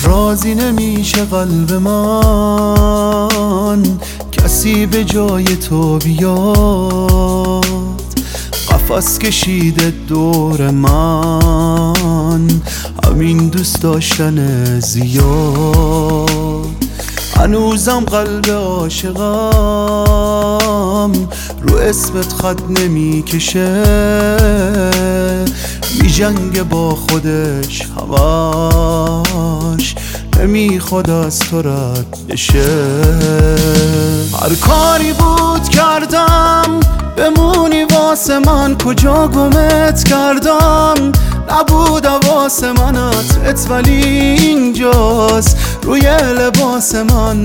راضی نمیشه قلب من کسی به جای تو بیاد، قفس کشیده دور من همین دوست داشتن زیاد. هنوزم قلب عاشقم رو اسمت خط نمیکشه، میجنگه با خودش همش نمیخواد از تو رد بشه. هر کاری بود کردم بمونی واسه من، کجا گمت کردم نبود حواس منت ولی اینجاست روی لباس من.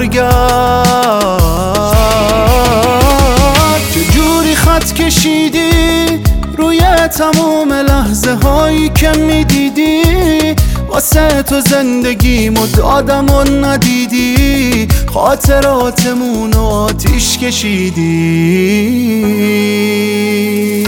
برگرد چجوری خط کشیدی روی تموم لحظه هایی که میدیدی، واسه تو زندگیمو دادم و ندیدی، خاطراتمون رو آتیش کشیدی.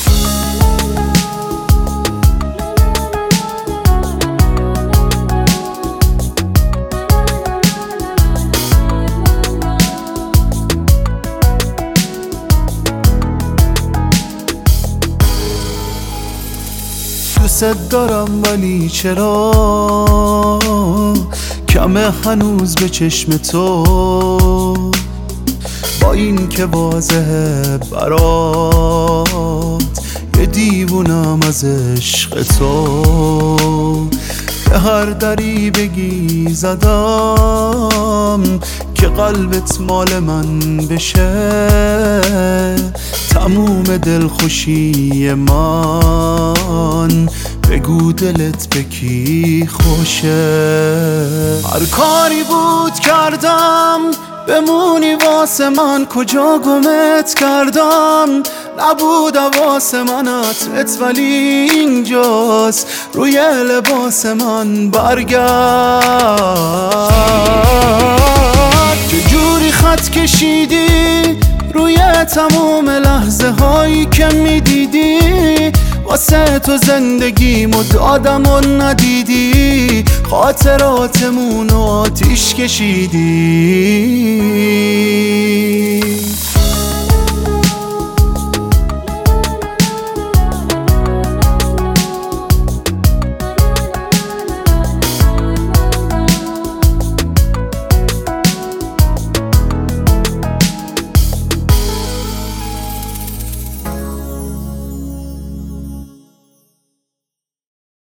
دوست دارم ولی چرا کمه هنوز به چشم تو، با این که واضحه برات یه دیوونم از عشق تو. به هر دری بگی زدم که قلبت مال من بشه، تموم دلخوشی من بگو دلت به کی خوشه. هر کاری بود کردم بمونی واسه من، کجا گمت کردم نبود حواس منت ولی اینجاست روی لباس من. برگرد چجوری خط کشیدی روی تموم لحظه هایی که میدیدی، واسه تو زندگیمو دادم و ندیدی، خاطراتمون رو آتیش کشیدی.